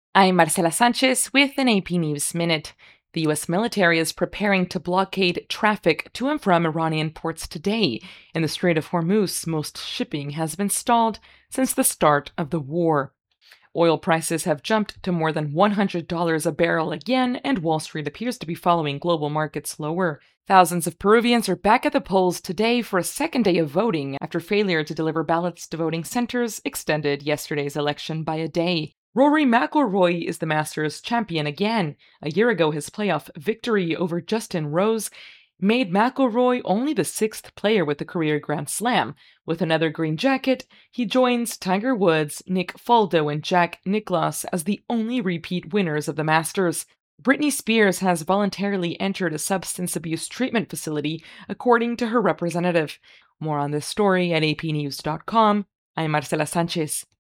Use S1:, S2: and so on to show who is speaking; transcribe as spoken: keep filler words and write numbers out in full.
S1: I'm Marcela Sanchez with an A P News Minute. The U S military is preparing to blockade traffic to and from Iranian ports today. In the Strait of Hormuz, most shipping has been stalled since the start of the war. Oil prices have jumped to more than one hundred dollars a barrel again, and Wall Street appears to be following global markets lower. Thousands of Peruvians are back at the polls today for a second day of voting after failure to deliver ballots to voting centers extended yesterday's election by a day. Rory McIlroy is the Masters champion again. A year ago, his playoff victory over Justin Rose made McIlroy only the sixth player with a career Grand Slam. With another green jacket, he joins Tiger Woods, Nick Faldo, and Jack Nicklaus as the only repeat winners of the Masters. Britney Spears has voluntarily entered a substance abuse treatment facility, according to her representative. More on this story at a p news dot com. I'm Marcela Sanchez.